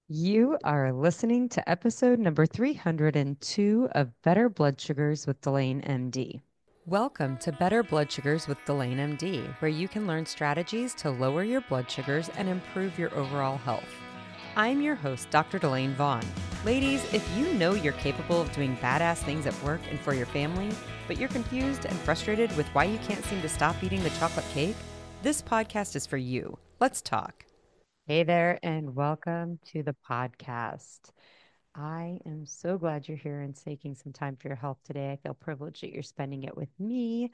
You are listening to episode number 302 of Better Blood Sugars with Delane MD. Welcome to Better Blood Sugars with Delane MD, where you can learn strategies to lower your blood sugars and improve your overall health. I'm your host, Dr. Delane Vaughn. Ladies, if you know you're capable of doing badass things at work and for your family, but you're confused and frustrated with why you can't seem to stop eating the chocolate cake, this podcast is for you. Let's talk. Hey there, and welcome to the podcast. I am so glad you're here and taking some time for your health today. I feel privileged that you're spending it with me.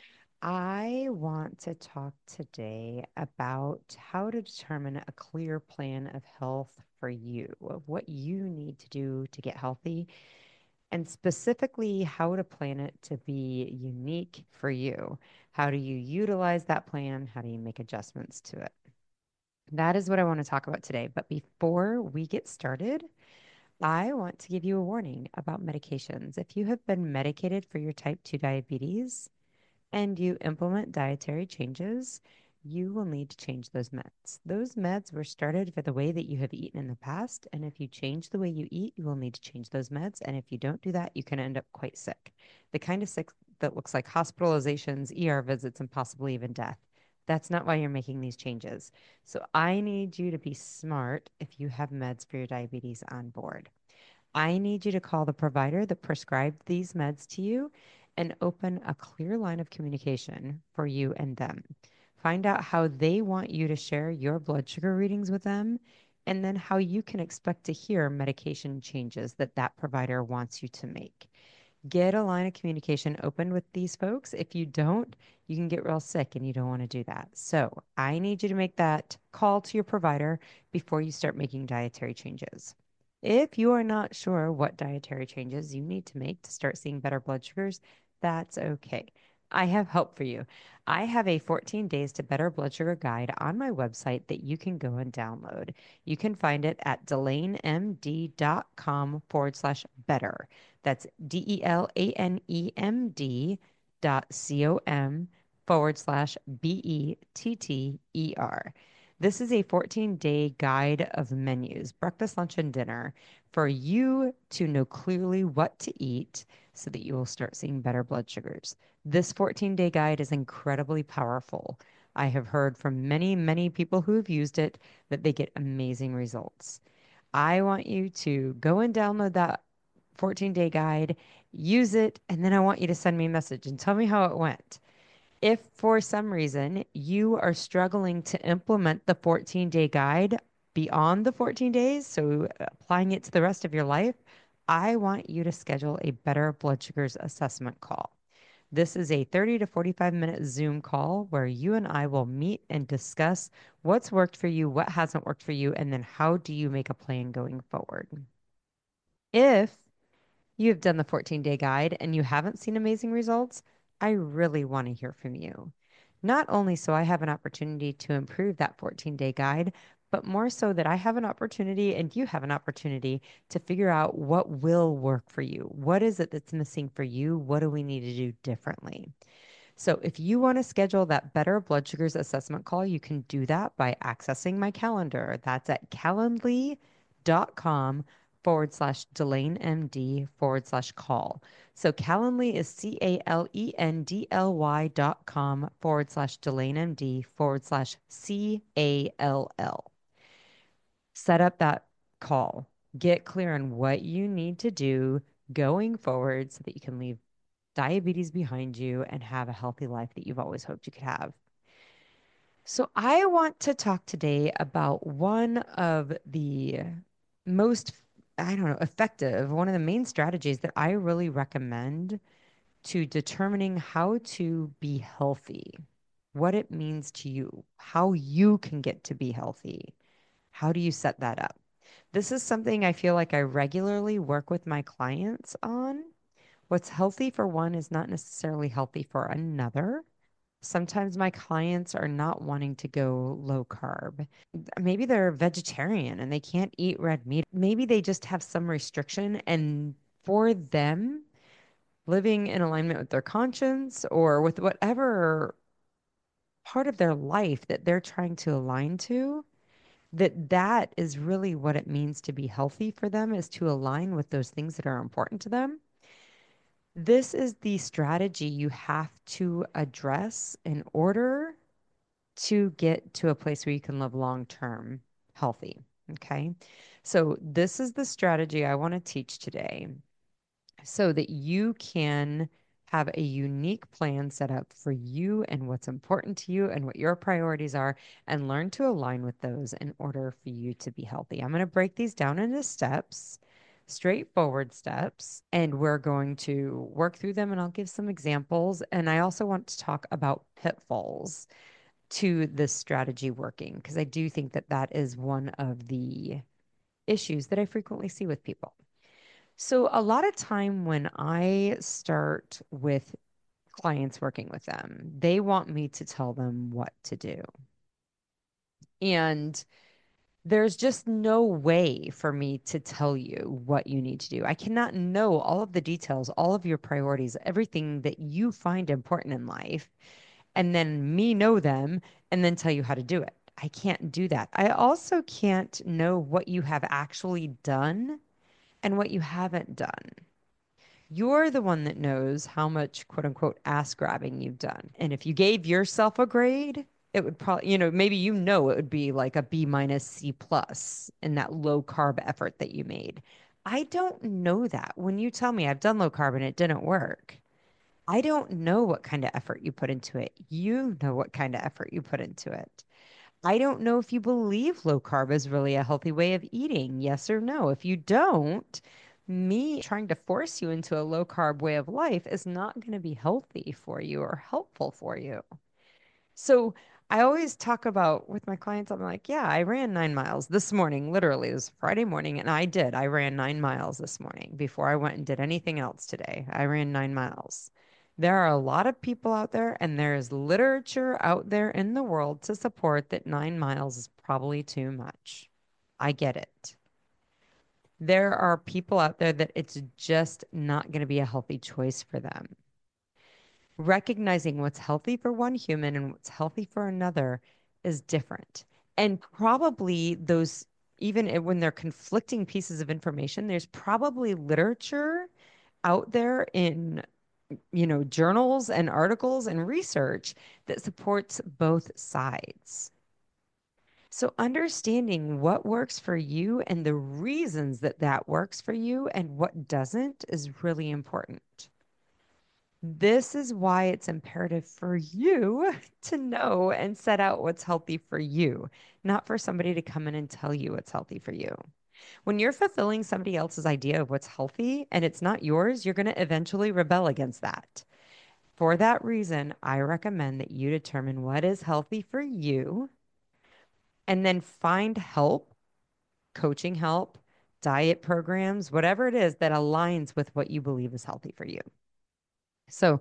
I want to talk today about how to determine a clear plan of health for you, of what you need to do to get healthy, and specifically how to plan it to be unique for you. How do you utilize that plan? How do you make adjustments to it? That is what I want to talk about today. But before we get started, I want to give you a warning about medications. If you have been medicated for your type 2 diabetes and you implement dietary changes, you will need to change those meds. Those meds were started for the way that you have eaten in the past. And if you change the way you eat, you will need to change those meds. And if you don't do that, you can end up quite sick. The kind of sick that looks like hospitalizations, ER visits, and possibly even death. That's not why you're making these changes. So I need you to be smart if you have meds for your diabetes on board. I need you to call the provider that prescribed these meds to you and open a clear line of communication for you and them. Find out how they want you to share your blood sugar readings with them, and then how you can expect to hear medication changes that that provider wants you to make. Get a line of communication open with these folks. If you don't, you can get real sick and you don't want to do that. So I need you to make that call to your provider before you start making dietary changes. If you are not sure what dietary changes you need to make to start seeing better blood sugars, that's okay. I have help for you. I have a 14 days to better blood sugar guide on my website that you can go and download. You can find it at delanemd.com/better. That's DELANEMD.com/BETTER. This is a 14-day guide of menus, breakfast, lunch, and dinner for you to know clearly what to eat so that you will start seeing better blood sugars. This 14-day guide is incredibly powerful. I have heard from many, many people who have used it that they get amazing results. I want you to go and download that 14-day guide, use it, and then I want you to send me a message and tell me how it went. If for some reason you are struggling to implement the 14-day guide beyond the 14 days, so applying it to the rest of your life, I want you to schedule a better blood sugars assessment call. This is a 30 to 45-minute Zoom call where you and I will meet and discuss what's worked for you, what hasn't worked for you, and then how do you make a plan going forward. If you have done the 14-day guide and you haven't seen amazing results, I really want to hear from you. Not only so I have an opportunity to improve that 14-day guide, but more so that I have an opportunity and you have an opportunity to figure out what will work for you. What is it that's missing for you? What do we need to do differently? So if you want to schedule that better blood sugars assessment call, you can do that by accessing my calendar. That's at calendly.com/DelaneMD/call. So Calendly is CALENDLY.com/DelaneMD/CALL. Set up that call. Get clear on what you need to do going forward so that you can leave diabetes behind you and have a healthy life that you've always hoped you could have. So, I want to talk today about one of the most, I don't know, effective, one of the main strategies that I really recommend to determining how to be healthy, what it means to you, how you can get to be healthy. How do you set that up? This is something I feel like I regularly work with my clients on. What's healthy for one is not necessarily healthy for another. Sometimes my clients are not wanting to go low carb. Maybe they're vegetarian and they can't eat red meat. Maybe they just have some restriction, and for them, living in alignment with their conscience or with whatever part of their life that they're trying to align to, that is really what it means to be healthy for them, is to align with those things that are important to them. This is the strategy you have to address in order to get to a place where you can live long term healthy. Okay. So, this is the strategy I want to teach today so that you can have a unique plan set up for you and what's important to you and what your priorities are, and learn to align with those in order for you to be healthy. I'm going to break these down into steps, straightforward steps, and we're going to work through them, and I'll give some examples. And I also want to talk about pitfalls to this strategy working, because I do think that that is one of the issues that I frequently see with people. So, a lot of time when I start with clients working with them, they want me to tell them what to do. And there's just no way for me to tell you what you need to do. I cannot know all of the details, all of your priorities, everything that you find important in life, and then me know them and then tell you how to do it. I can't do that. I also can't know what you have actually done and what you haven't done. You're the one that knows how much quote unquote ass grabbing you've done. And if you gave yourself a grade, it would probably, maybe it would be like a B minus C plus in that low carb effort that you made. I don't know that. When you tell me I've done low carb and it didn't work, I don't know what kind of effort you put into it. You know what kind of effort you put into it. I don't know if you believe low carb is really a healthy way of eating, yes or no. If you don't, me trying to force you into a low carb way of life is not going to be healthy for you or helpful for you. So I always talk about with my clients, I'm like, yeah, I ran 9 miles this morning. Literally, it was Friday morning, and I did. I ran 9 miles this morning before I went and did anything else today. I ran 9 miles. There are a lot of people out there, and there is literature out there in the world to support that 9 miles is probably too much. I get it. There are people out there that it's just not going to be a healthy choice for them. Recognizing what's healthy for one human and what's healthy for another is different. And probably those, when they're conflicting pieces of information, there's probably literature out there in, journals and articles and research that supports both sides. So understanding what works for you and the reasons that that works for you and what doesn't is really important. This is why it's imperative for you to know and set out what's healthy for you, not for somebody to come in and tell you what's healthy for you. When you're fulfilling somebody else's idea of what's healthy and it's not yours, you're going to eventually rebel against that. For that reason, I recommend that you determine what is healthy for you and then find help, coaching help, diet programs, whatever it is that aligns with what you believe is healthy for you. So,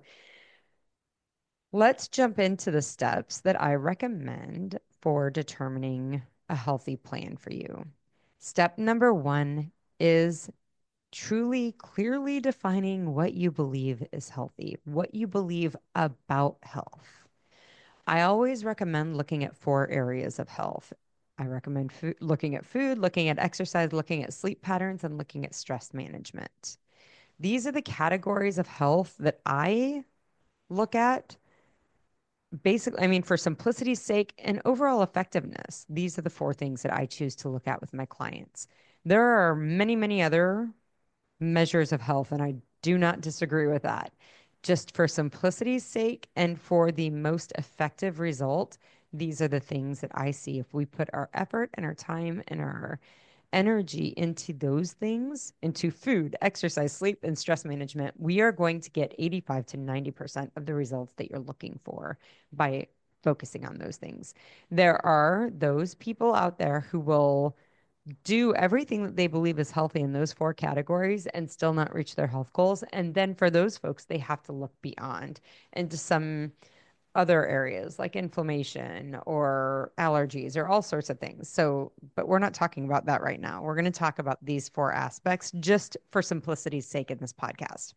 let's jump into the steps that I recommend for determining a healthy plan for you. Step number one is truly clearly defining what you believe is healthy, what you believe about health. I always recommend looking at 4 areas of health. I recommend looking at food, looking at exercise, looking at sleep patterns, and looking at stress management. These are the categories of health that I look at. Basically, I mean, for simplicity's sake and overall effectiveness, these are the 4 things that I choose to look at with my clients. There are many, many other measures of health, and I do not disagree with that. Just for simplicity's sake and for the most effective result, these are the things that I see. If we put our effort and our time and our energy into those things, into food, exercise, sleep, and stress management, we are going to get 85 to 90% of the results that you're looking for by focusing on those things. There are those people out there who will do everything that they believe is healthy in those 4 categories and still not reach their health goals. And then for those folks, they have to look beyond into some other areas like inflammation or allergies or all sorts of things. So, but we're not talking about that right now. We're going to talk about these 4 aspects just for simplicity's sake in this podcast.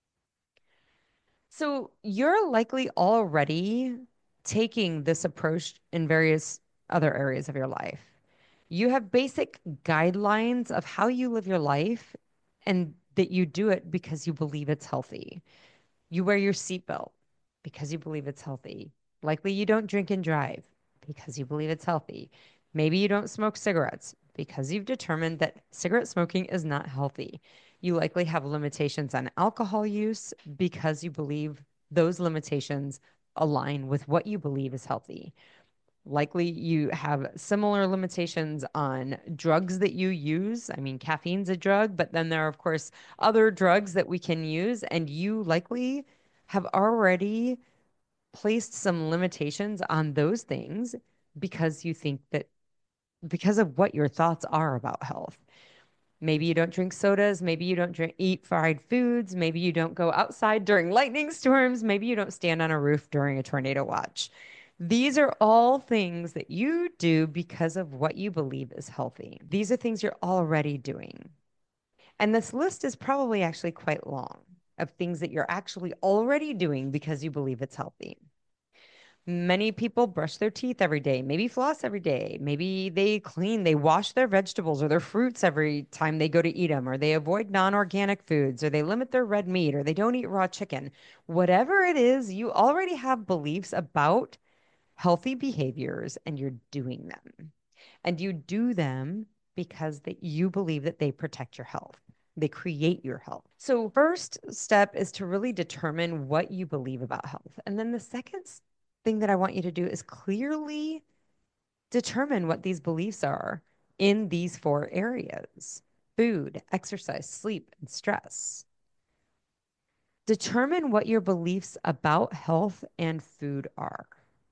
So, you're likely already taking this approach in various other areas of your life. You have basic guidelines of how you live your life and that you do it because you believe it's healthy. You wear your seatbelt because you believe it's healthy. Likely you don't drink and drive because you believe it's healthy. Maybe you don't smoke cigarettes because you've determined that cigarette smoking is not healthy. You likely have limitations on alcohol use because you believe those limitations align with what you believe is healthy. Likely you have similar limitations on drugs that you use. I mean, caffeine's a drug, but then there are, of course, other drugs that we can use, and you likely have already placed some limitations on those things because you think that because of what your thoughts are about health. Maybe you don't drink sodas. Maybe you don't eat fried foods. Maybe you don't go outside during lightning storms. Maybe you don't stand on a roof during a tornado watch. These are all things that you do because of what you believe is healthy. These are things you're already doing. And this list is probably actually quite long of things that you're actually already doing because you believe it's healthy. Many people brush their teeth every day, maybe floss every day. Maybe they wash their vegetables or their fruits every time they go to eat them, or they avoid non-organic foods, or they limit their red meat, or they don't eat raw chicken. Whatever it is, you already have beliefs about healthy behaviors and you're doing them. And you do them because that you believe that they protect your health. They create your health. So first step is to really determine what you believe about health. And then the second thing that I want you to do is clearly determine what these beliefs are in these four areas: food, exercise, sleep, and stress. Determine what your beliefs about health and food are.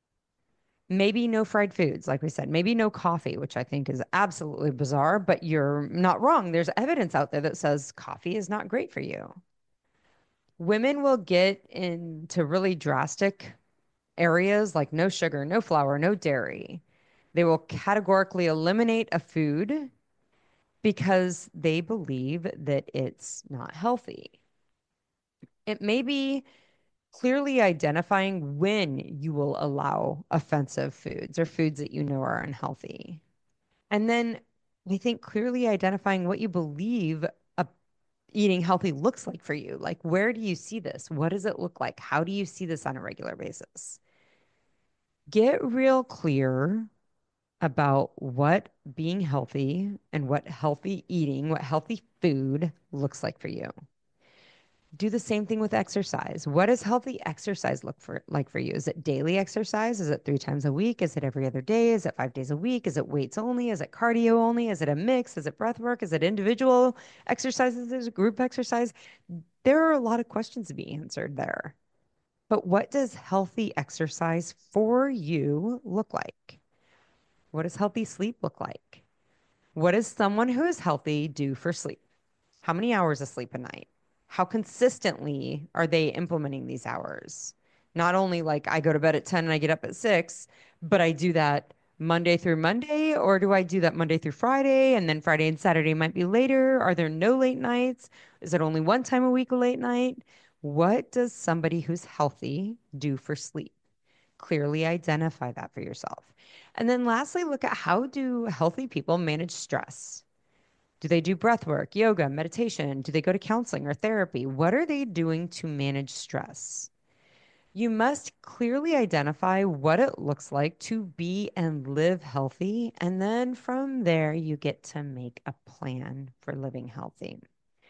Maybe no fried foods, like we said, maybe no coffee, which I think is absolutely bizarre, but you're not wrong. There's evidence out there that says coffee is not great for you. Women will get into really drastic areas like no sugar, no flour, no dairy. They will categorically eliminate a food because they believe that it's not healthy. It may be clearly identifying when you will allow offensive foods or foods that you know are unhealthy. And then I think clearly identifying what you believe eating healthy looks like for you. Like, where do you see this? What does it look like? How do you see this on a regular basis? Get real clear about what being healthy and what healthy eating, what healthy food looks like for you. Do the same thing with exercise. What does healthy exercise look for like for you? Is it daily exercise? Is it 3 times a week? Is it every other day? Is it 5 days a week? Is it weights only? Is it cardio only? Is it a mix? Is it breath work? Is it individual exercises? Is it group exercise? There are a lot of questions to be answered there. But what does healthy exercise for you look like? What does healthy sleep look like? What does someone who is healthy do for sleep? How many hours of sleep a night? How consistently are they implementing these hours? Not only like I go to bed at 10 and I get up at 6, but I do that Monday through Monday, or do I do that Monday through Friday and then Friday and Saturday might be later? Are there no late nights? Is it only one time a week a late night? What does somebody who's healthy do for sleep? Clearly identify that for yourself. And then lastly, look at how do healthy people manage stress? Do they do breath work, yoga, meditation? Do they go to counseling or therapy? What are they doing to manage stress? You must clearly identify what it looks like to be and live healthy. And then from there, you get to make a plan for living healthy.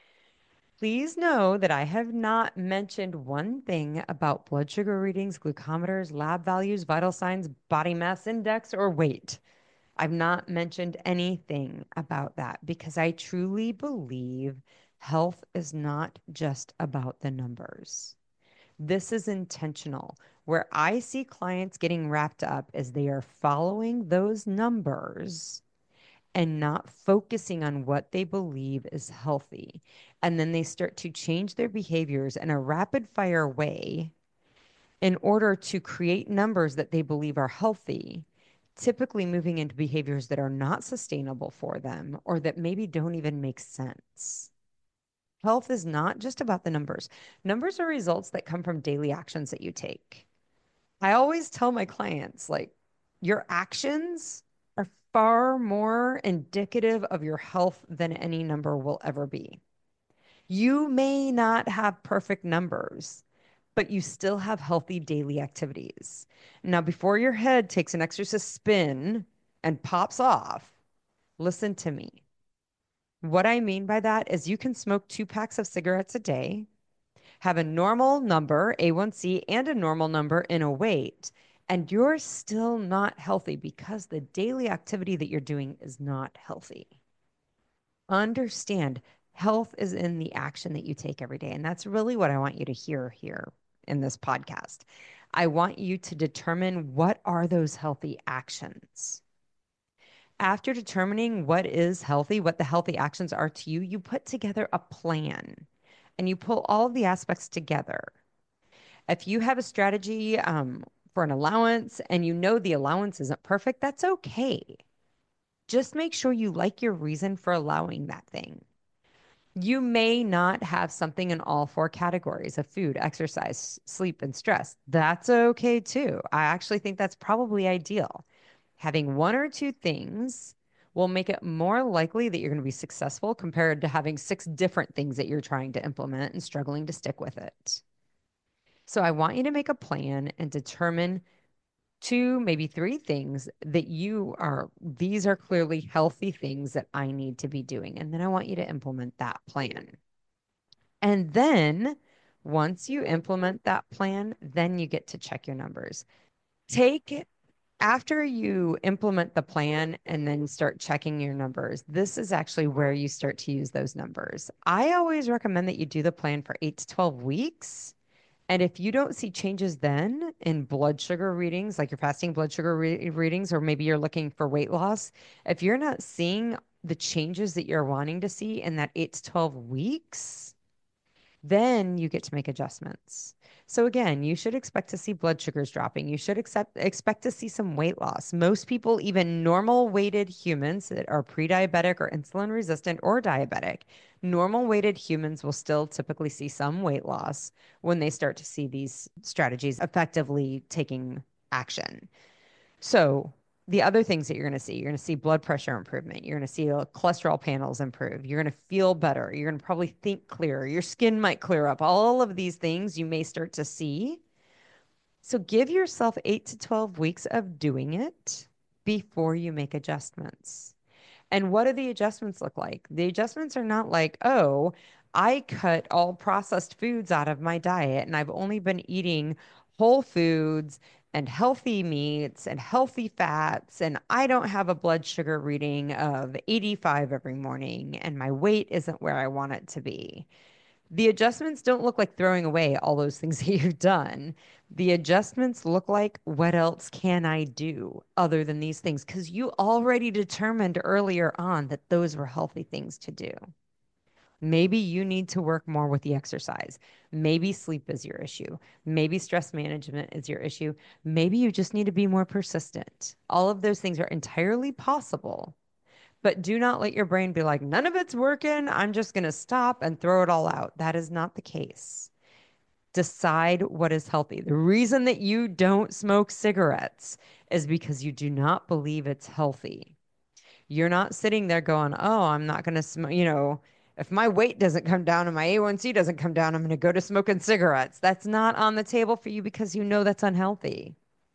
Please know that I have not mentioned one thing about blood sugar readings, glucometers, lab values, vital signs, body mass index, or weight. I've not mentioned anything about that because I truly believe health is not just about the numbers. This is intentional. Where I see clients getting wrapped up is they are following those numbers and not focusing on what they believe is healthy. And then they start to change their behaviors in a rapid fire way in order to create numbers that they believe are healthy, typically moving into behaviors that are not sustainable for them or that maybe don't even make sense. Health is not just about the numbers. Numbers are results that come from daily actions that you take. I always tell my clients, like, your actions are far more indicative of your health than any number will ever be. You may not have perfect numbers, but you still have healthy daily activities. Now, before your head takes an exorcist spin and pops off, listen to me. What I mean by that is you can smoke 2 packs of cigarettes a day, have a normal number, A1C, and a normal number in a weight, and you're still not healthy because the daily activity that you're doing is not healthy. Understand health is in the action that you take every day. And that's really what I want you to hear here in this podcast. I want you to determine what are those healthy actions. After determining what is healthy, what the healthy actions are to you, you put together a plan and you pull all of the aspects together. If you have a strategy for an allowance and you know the allowance isn't perfect, that's okay. Just make sure you like your reason for allowing that thing. You may not have something in all 4 categories of food, exercise, sleep, and stress. That's okay too. I actually think that's probably ideal. Having 1 or 2 things will make it more likely that you're going to be successful compared to having 6 different things that you're trying to implement and struggling to stick with it. So I want you to make a plan and determine 2, maybe 3 things that these are clearly healthy things that I need to be doing. And then I want you to implement that plan. And then once you implement that plan, then you get to check your numbers. Take After you implement the plan and then start checking your numbers, this is actually where you start to use those numbers. I always recommend that you do the plan for 8 to 12 weeks. And if you don't see changes then in blood sugar readings, like your fasting blood sugar readings, or maybe you're looking for weight loss, if you're not seeing the changes that you're wanting to see in that 8 to 12 weeks, then you get to make adjustments. So again, you should expect to see blood sugars dropping. You should expect to see some weight loss. Most people, even normal weighted humans that are pre-diabetic or insulin resistant or diabetic, normal weighted humans will still typically see some weight loss when they start to see these strategies effectively taking action. So the other things that you're going to see blood pressure improvement. You're going to see cholesterol panels improve. You're going to feel better. You're going to probably think clearer. Your skin might clear up. All of these things you may start to see. So give yourself 8 to 12 weeks of doing it before you make adjustments. And what do the adjustments look like? The adjustments are not like, oh, I cut all processed foods out of my diet and I've only been eating whole foods and healthy meats and healthy fats, and I don't have a blood sugar reading of 85 every morning, and my weight isn't where I want it to be. The adjustments don't look like throwing away all those things that you've done. The adjustments look like, what else can I do other than these things? Because you already determined earlier on that those were healthy things to do. Maybe you need to work more with the exercise. Maybe sleep is your issue. Maybe stress management is your issue. Maybe you just need to be more persistent. All of those things are entirely possible. But do not let your brain be like, none of it's working. I'm just going to stop and throw it all out. That is not the case. Decide what is healthy. The reason that you don't smoke cigarettes is because you do not believe it's healthy. You're not sitting there going, oh, I'm not going to smoke. If my weight doesn't come down and my A1C doesn't come down, I'm going to go to smoking cigarettes. That's not on the table for you because you know that's unhealthy.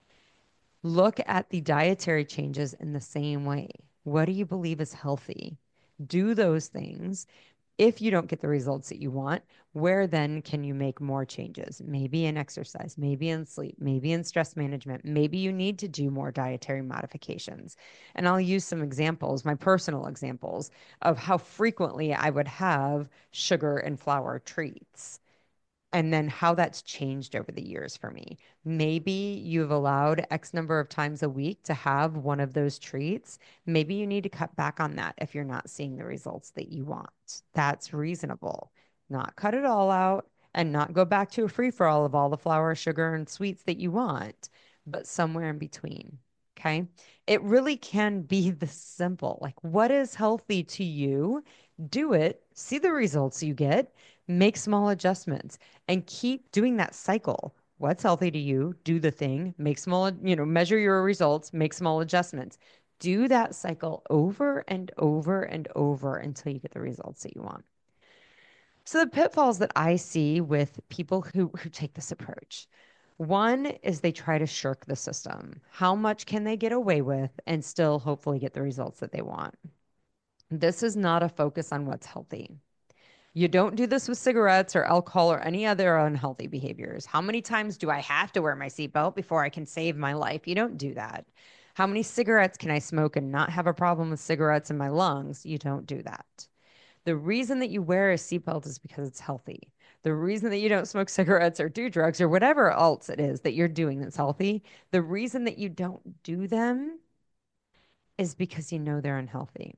Look at the dietary changes in the same way. What do you believe is healthy? Do those things. If you don't get the results that you want, where then can you make more changes? Maybe in exercise, maybe in sleep, maybe in stress management. Maybe you need to do more dietary modifications. And I'll use some examples, my personal examples of how frequently I would have sugar and flour treats and then how that's changed over the years for me. Maybe you've allowed X number of times a week to have one of those treats. Maybe you need to cut back on that if you're not seeing the results that you want. That's reasonable. Not cut it all out and not go back to a free for all of all the flour, sugar, and sweets that you want, but somewhere in between. Okay. It really can be this simple. Like, what is healthy to you? Do it, see the results you get, make small adjustments and keep doing that cycle. What's healthy to you? Do the thing, make small, measure your results, make small adjustments. Do that cycle over and over and over until you get the results that you want. So the pitfalls that I see with people who take this approach. One is they try to shirk the system. How much can they get away with and still hopefully get the results that they want? This is not a focus on what's healthy. You don't do this with cigarettes or alcohol or any other unhealthy behaviors. How many times do I have to wear my seatbelt before I can save my life? You don't do that. How many cigarettes can I smoke and not have a problem with cigarettes in my lungs? You don't do that. The reason that you wear a seatbelt is because it's healthy. The reason that you don't smoke cigarettes or do drugs or whatever else it is that you're doing that's healthy, the reason that you don't do them is because you know they're unhealthy.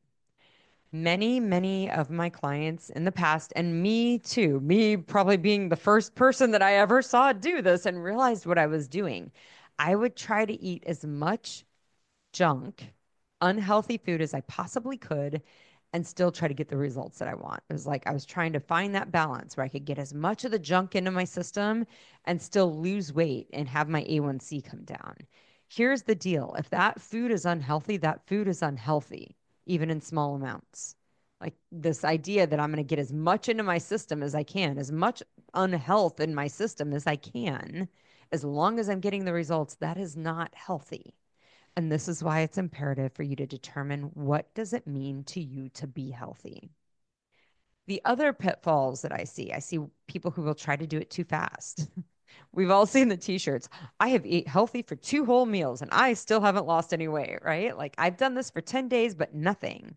Many of my clients in the past, and me too, me probably being the first person that I ever saw do this and realized what I was doing, I would try to eat as much junk, unhealthy food as I possibly could and still try to get the results that I want. It was like I was trying to find that balance where I could get as much of the junk into my system and still lose weight and have my A1C come down. Here's the deal. If that food is unhealthy, that food is unhealthy, even in small amounts. Like this idea that I'm going to get as much into my system as I can, as much unhealth in my system as I can, as long as I'm getting the results, that is not healthy. And this is why it's imperative for you to determine what does it mean to you to be healthy. The other pitfalls that I see people who will try to do it too fast. We've all seen the t-shirts. I have eaten healthy for 2 whole meals and I still haven't lost any weight, right? Like I've done this for 10 days, but nothing.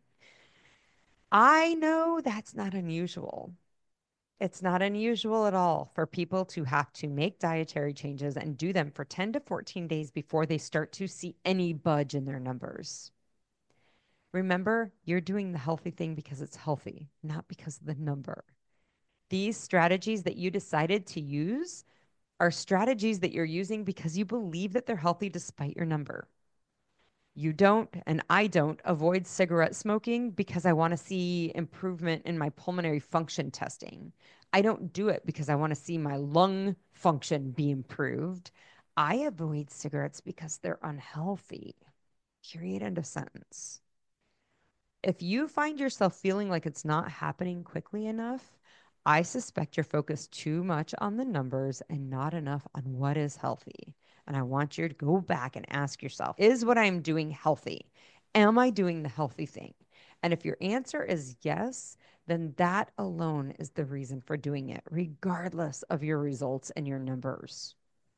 I know that's not unusual. It's not unusual at all for people to have to make dietary changes and do them for 10 to 14 days before they start to see any budge in their numbers. Remember, you're doing the healthy thing because it's healthy, not because of the number. These strategies that you decided to use are strategies that you're using because you believe that they're healthy despite your number. You don't, and I don't, avoid cigarette smoking because I want to see improvement in my pulmonary function testing. I don't do it because I want to see my lung function be improved. I avoid cigarettes because they're unhealthy. Period. End of sentence. If you find yourself feeling like it's not happening quickly enough, I suspect you're focused too much on the numbers and not enough on what is healthy. And I want you to go back and ask yourself, is what I'm doing healthy? Am I doing the healthy thing? And if your answer is yes, then that alone is the reason for doing it, regardless of your results and your numbers.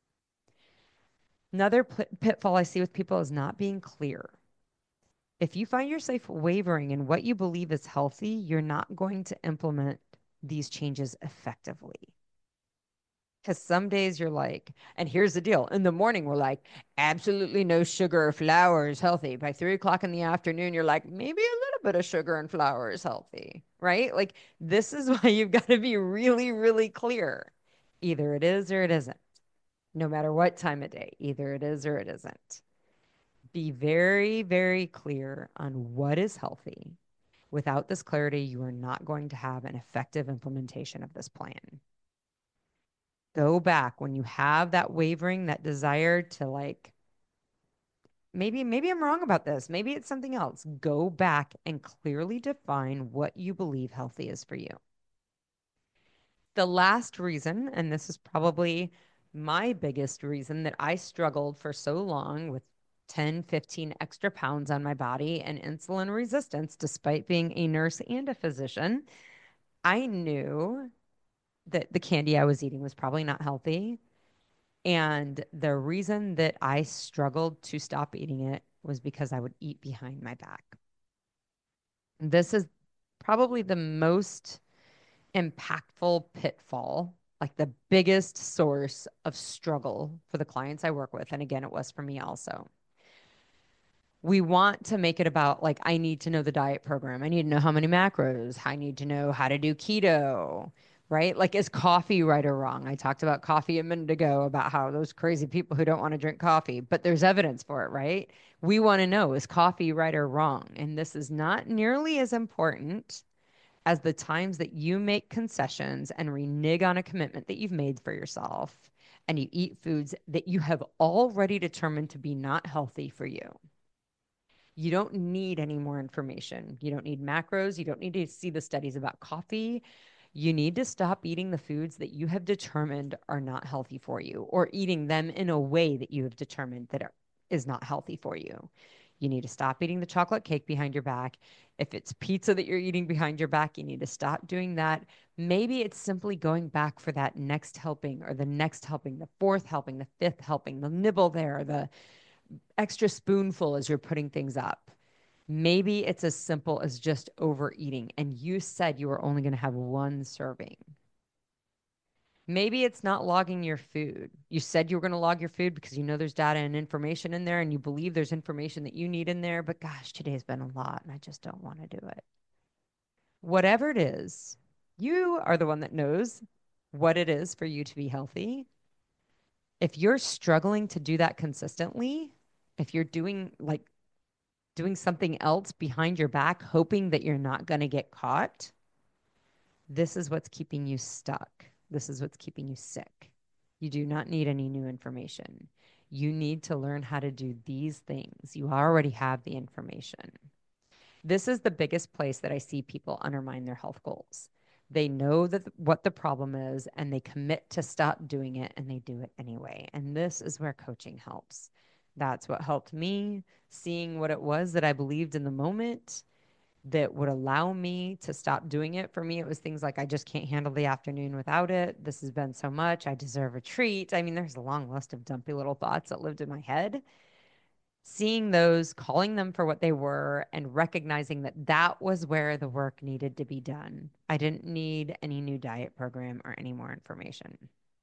Another pitfall I see with people is not being clear. If you find yourself wavering in what you believe is healthy, you're not going to implement these changes effectively. Because some days you're like, and here's the deal. In the morning, we're like, absolutely no sugar or flour is healthy. By 3 o'clock in the afternoon, you're like, maybe a little bit of sugar and flour is healthy, right? Like, this is why you've got to be really, really clear. Either it is or it isn't, no matter what time of day. Either it is or it isn't. Be very, very clear on what is healthy. Without this clarity, you are not going to have an effective implementation of this plan. Go back when you have that wavering, that desire to like, maybe I'm wrong about this. Maybe it's something else. Go back and clearly define what you believe healthy is for you. The last reason, and this is probably my biggest reason that I struggled for so long with 10, 15 extra pounds on my body and insulin resistance, despite being a nurse and a physician, I knew that the candy I was eating was probably not healthy. And the reason that I struggled to stop eating it was because I would eat behind my back. This is probably the most impactful pitfall, like the biggest source of struggle for the clients I work with. And again, it was for me also. We want to make it about like, I need to know the diet program. I need to know how many macros. I need to know how to do keto, right? Like, is coffee right or wrong? I talked about coffee a minute ago about how those crazy people who don't want to drink coffee, but there's evidence for it, right? We want to know, is coffee right or wrong? And this is not nearly as important as the times that you make concessions and renege on a commitment that you've made for yourself and you eat foods that you have already determined to be not healthy for you. You don't need any more information. You don't need macros. You don't need to see the studies about coffee. You need to stop eating the foods that you have determined are not healthy for you, or eating them in a way that you have determined that is not healthy for you. You need to stop eating the chocolate cake behind your back. If it's pizza that you're eating behind your back, you need to stop doing that. Maybe it's simply going back for that next helping, or the next helping, the fourth helping, the fifth helping, the nibble there, the extra spoonful as you're putting things up. Maybe it's as simple as just overeating, and you said you were only going to have one serving. Maybe it's not logging your food. You said you were going to log your food because you know there's data and information in there, and you believe there's information that you need in there. But gosh, today's been a lot, and I just don't want to do it. Whatever it is, you are the one that knows what it is for you to be healthy. If you're struggling to do that consistently, if you're doing something else behind your back, hoping that you're not going to get caught, this is what's keeping you stuck. This is what's keeping you sick. You do not need any new information. You need to learn how to do these things. You already have the information. This is the biggest place that I see people undermine their health goals. They know that what the problem is, and they commit to stop doing it, and they do it anyway. And this is where coaching helps. That's what helped me, seeing what it was that I believed in the moment that would allow me to stop doing it. For me, it was things like, I just can't handle the afternoon without it. This has been so much. I deserve a treat. I mean, there's a long list of dumpy little thoughts that lived in my head. Seeing those, calling them for what they were, and recognizing that that was where the work needed to be done. I didn't need any new diet program or any more information.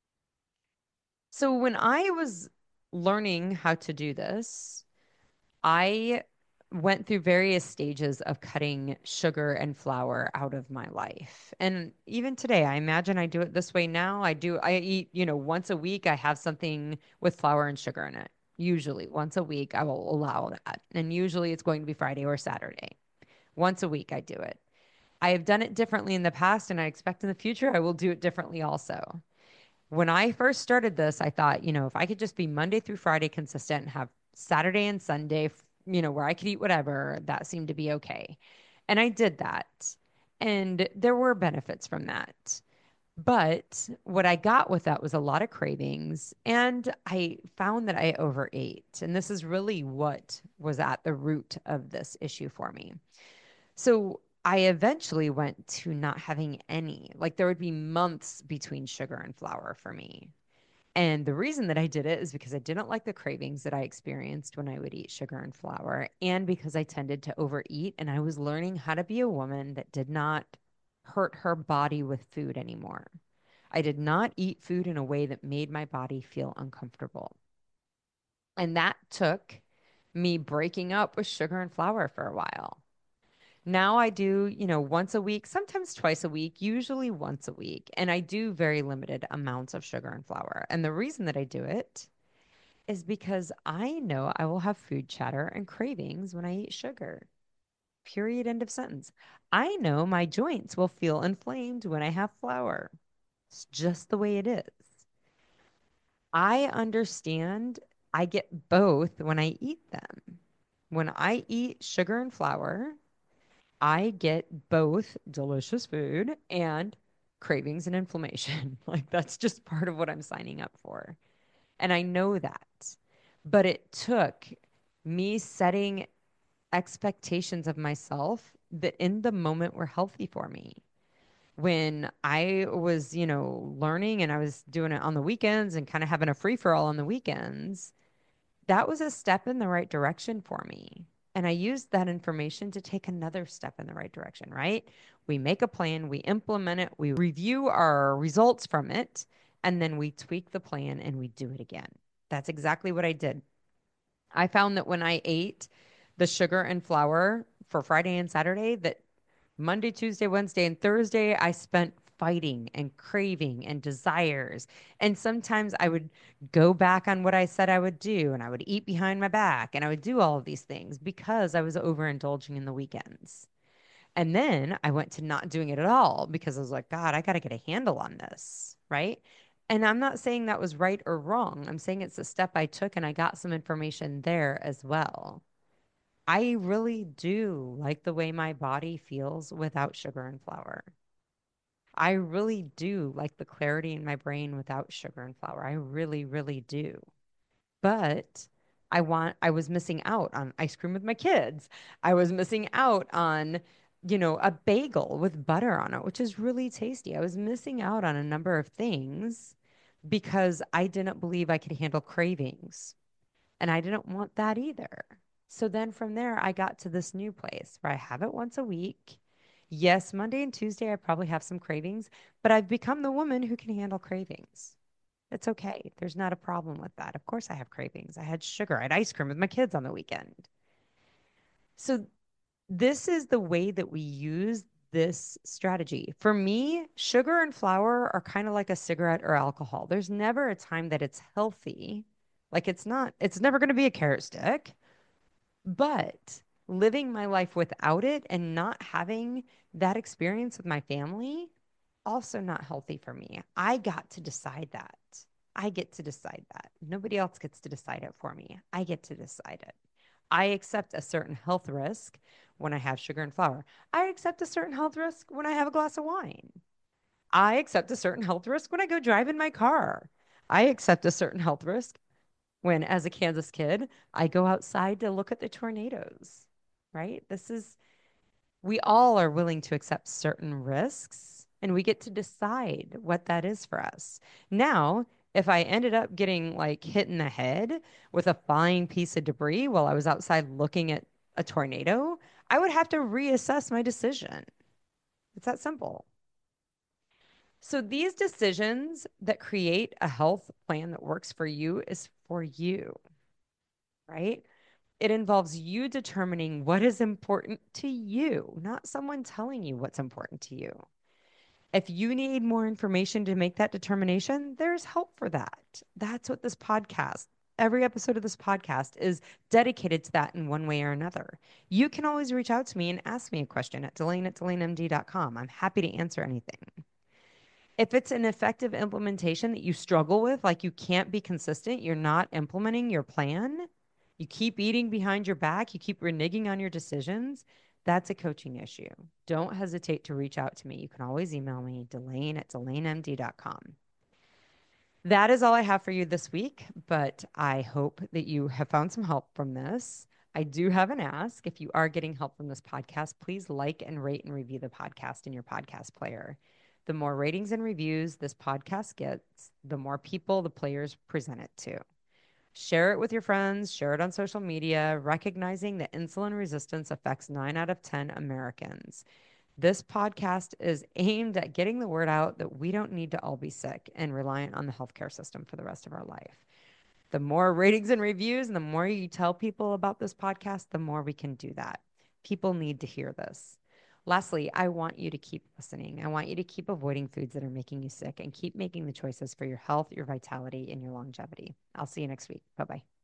So when I was learning how to do this, I went through various stages of cutting sugar and flour out of my life. And even today, I imagine I do it this way now. I eat, once a week, I have something with flour and sugar in it. Usually, once a week, I will allow that. And usually it's going to be Friday or Saturday. Once a week, I do it. I have done it differently in the past, and I expect in the future I will do it differently also. When I first started this, I thought, if I could just be Monday through Friday consistent and have Saturday and Sunday, where I could eat whatever, that seemed to be okay. And I did that. And there were benefits from that. But what I got with that was a lot of cravings. And I found that I overate. And this is really what was at the root of this issue for me. So I eventually went to not having any. Like there would be months between sugar and flour for me. And the reason that I did it is because I didn't like the cravings that I experienced when I would eat sugar and flour, and because I tended to overeat. And I was learning how to be a woman that did not hurt her body with food anymore. I did not eat food in a way that made my body feel uncomfortable. And that took me breaking up with sugar and flour for a while. Now I do, once a week, sometimes twice a week, usually once a week. And I do very limited amounts of sugar and flour. And the reason that I do it is because I know I will have food chatter and cravings when I eat sugar. Period. End of sentence. I know my joints will feel inflamed when I have flour. It's just the way it is. I understand I get both when I eat them. When I eat sugar and flour, I get both delicious food and cravings and inflammation. Like that's just part of what I'm signing up for. And I know that. But it took me setting expectations of myself that in the moment were healthy for me. When I was, learning and I was doing it on the weekends and kind of having a free for all on the weekends, that was a step in the right direction for me. And I used that information to take another step in the right direction, right? We make a plan, we implement it, we review our results from it, and then we tweak the plan and we do it again. That's exactly what I did. I found that when I ate the sugar and flour for Friday and Saturday, that Monday, Tuesday, Wednesday, and Thursday, I spent fighting and craving and desires. And sometimes I would go back on what I said I would do, and I would eat behind my back, and I would do all of these things because I was overindulging in the weekends. And then I went to not doing it at all because I was like, God, I got to get a handle on this. Right. And I'm not saying that was right or wrong. I'm saying it's a step I took, and I got some information there as well. I really do like the way my body feels without sugar and flour. I really do like the clarity in my brain without sugar and flour. I really, really do. But I was missing out on ice cream with my kids. I was missing out on, a bagel with butter on it, which is really tasty. I was missing out on a number of things because I didn't believe I could handle cravings. And I didn't want that either. So then from there, I got to this new place where I have it once a week. Yes, Monday and Tuesday, I probably have some cravings, but I've become the woman who can handle cravings. It's okay. There's not a problem with that. Of course, I have cravings. I had sugar. I had ice cream with my kids on the weekend. So, this is the way that we use this strategy. For me, sugar and flour are kind of like a cigarette or alcohol. There's never a time that it's healthy. Like it's never going to be a carrot stick, but living my life without it and not having that experience with my family, also not healthy for me. I got to decide that. I get to decide that. Nobody else gets to decide it for me. I get to decide it. I accept a certain health risk when I have sugar and flour. I accept a certain health risk when I have a glass of wine. I accept a certain health risk when I go drive in my car. I accept a certain health risk when, as a Kansas kid, I go outside to look at the tornadoes, right? We all are willing to accept certain risks and we get to decide what that is for us. Now, if I ended up getting like hit in the head with a flying piece of debris while I was outside looking at a tornado, I would have to reassess my decision. It's that simple. So these decisions that create a health plan that works for you is for you, right? It involves you determining what is important to you, not someone telling you what's important to you. If you need more information to make that determination, there's help for that. That's what this podcast, every episode of this podcast is dedicated to that in one way or another. You can always reach out to me and ask me a question at Delane@DelaneMD.com. I'm happy to answer anything. If it's an effective implementation that you struggle with, like you can't be consistent, you're not implementing your plan, you keep eating behind your back, you keep reneging on your decisions, that's a coaching issue. Don't hesitate to reach out to me. You can always email me, Delane@DelaneMD.com. That is all I have for you this week, but I hope that you have found some help from this. I do have an ask. If you are getting help from this podcast, please like and rate and review the podcast in your podcast player. The more ratings and reviews this podcast gets, the more people the players present it to. Share it with your friends, share it on social media, recognizing that insulin resistance affects 9 out of 10 Americans. This podcast is aimed at getting the word out that we don't need to all be sick and reliant on the healthcare system for the rest of our life. The more ratings and reviews and the more you tell people about this podcast, the more we can do that. People need to hear this. Lastly, I want you to keep listening. I want you to keep avoiding foods that are making you sick and keep making the choices for your health, your vitality, and your longevity. I'll see you next week. Bye bye.